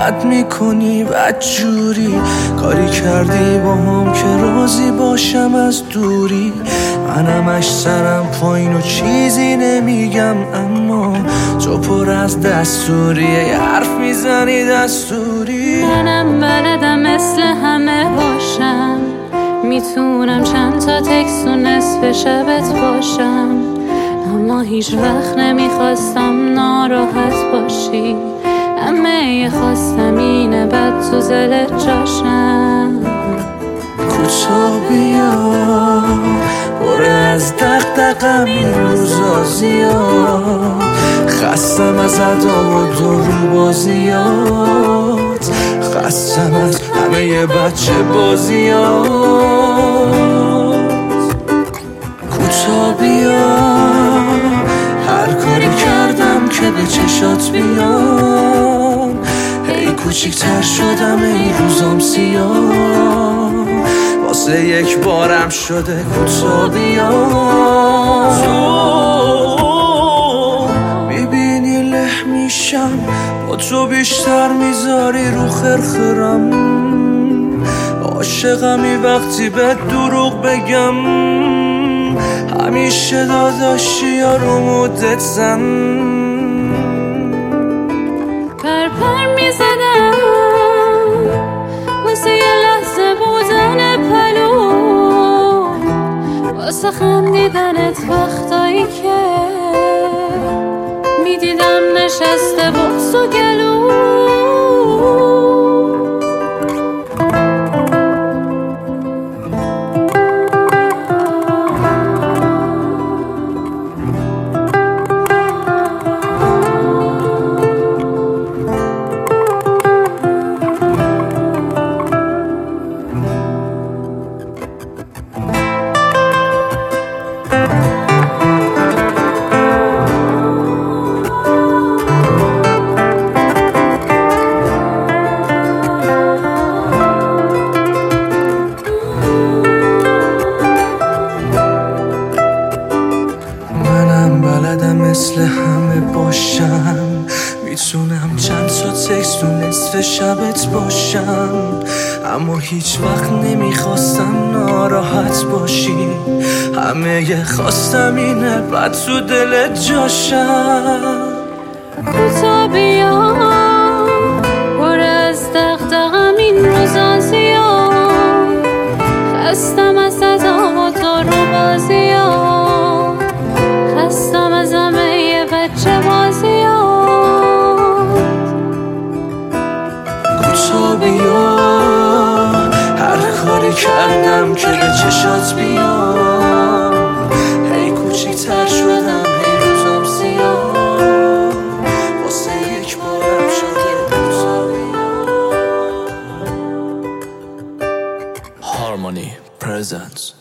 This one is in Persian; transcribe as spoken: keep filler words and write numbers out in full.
بد میکنی بد جوری، کاری کردی با هم که راضی باشم از دوری. منمش سرم پایین و چیزی نمیگم، اما تو پر از دستوری، یه حرف میزنی دستوری. منم بلدم مثل همه باشم، میتونم چند تا تکس و نصف شبت باشم، اما هیچ وقت نمیخواستم ناراحت باشی. همه خواستم اینه بد تو زلت جاشم. کوتا بیا پر از دقدقم این روزا زیاد، خستم از ادا و دورو بازیات، خستم از همه بچه بازیات. کوتا بیا هر کاری کردم که به چشات بیام، هی کوچیکتر شدم ای روزام سیاه، واسه یک بارم شده کوتا بیا. تو میبینی له میشم با تو بیشتر میذاری رو خرخرم، عاشقمی وقتی به دروغ بگم، همیشه داداشی یا رو مدت زن. پر پر میزدم واسه یه لحظه بودن پلو، واسه خندیدنت وقتایی که میدیدم نشسته بغض و گلو. مثل همه باشم، میتونم چند تا تکست و نصف شبت باشم، اما هیچ وقت نمیخواستم ناراحت باشی. همه خواستم اینه بد تو دلت جاشم. کوتا بیا پر از دغدغم این روزا زیاد، خستم از ادا و دارو بازیات، خستم از همه بچه بازیات. کوتا بیا هر کاری کردم که به چشات بیام، هی کوچیکتر شدم هی روزام سیاه، واسه یک بارم شده کوتا بیا. Harmony presents